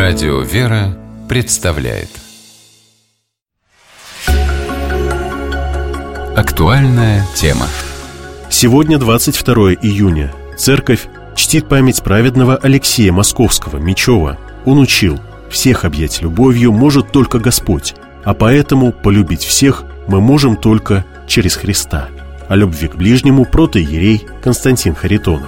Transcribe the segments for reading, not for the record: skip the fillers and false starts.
Радио «Вера» представляет актуальная тема. Сегодня 22 июня. Церковь чтит память праведного Алексея Московского, Мечева. Он учил: всех объять любовью может только Господь, а поэтому полюбить всех мы можем только через Христа. О любви к ближнему протоиерей Константин Харитонов.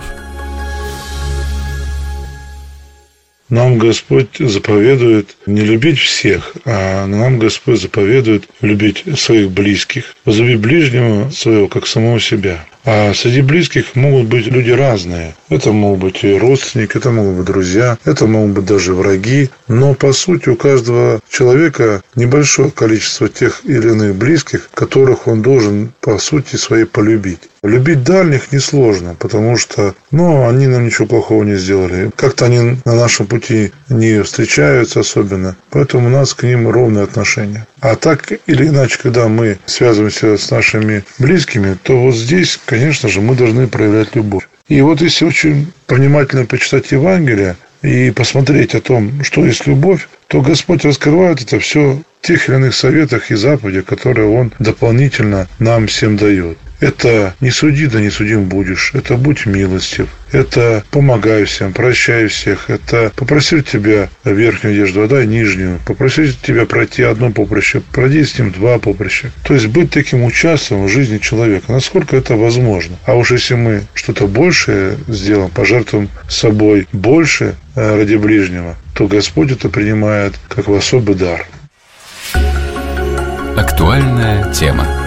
Нам Господь заповедует не любить всех, а нам Господь заповедует любить своих близких, возлюби ближнего своего, как самого себя. А среди близких могут быть люди разные. Это могут быть и родственники, это могут быть друзья, это могут быть даже враги. Но, по сути, у каждого человека небольшое количество тех или иных близких, которых он должен, по сути своей, полюбить. Любить дальних несложно, потому что, они нам ничего плохого не сделали. Как-то они на нашем пути не встречаются особенно, поэтому у нас к ним ровное отношение. А так или иначе, когда мы связываемся с нашими близкими, то вот здесь, конечно же, мы должны проявлять любовь. И вот если очень внимательно почитать Евангелие и посмотреть о том, что есть любовь, то Господь раскрывает это все в тех или иных советах и заповедях, которые Он дополнительно нам всем дает. Это не суди, да не судим будешь. Это будь милостив. Это помогай всем, прощай всех. Это попроси тебя верхнюю одежду, отдай нижнюю. Попроси тебя пройти одно поприще, пройди с ним два поприща. То есть быть таким участником в жизни человека, насколько это возможно. А уж если мы что-то большее сделаем, пожертвуем собой больше ради ближнего, то Господь это принимает как особый дар. Актуальная тема.